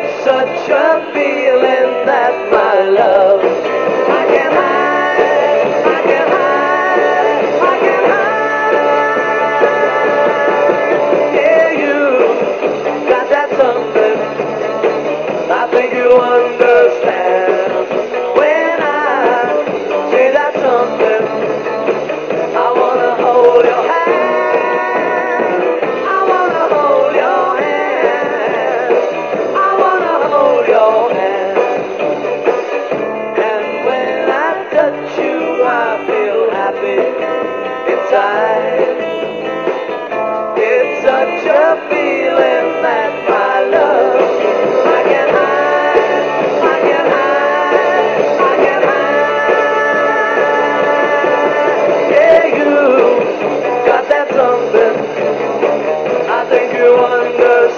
It's such a feeling that my love I can hide, I can hide, I can hide. Yeah, you got that something. I think you understand when I say that something. I wanna hold your hand. I wanna hold your hand. I wanna hold your hand. And when I touch you, I feel happy inside. It's such a feeling that my love I can hide, I can hide, I can hide. Yeah, you got that something. I think you understand.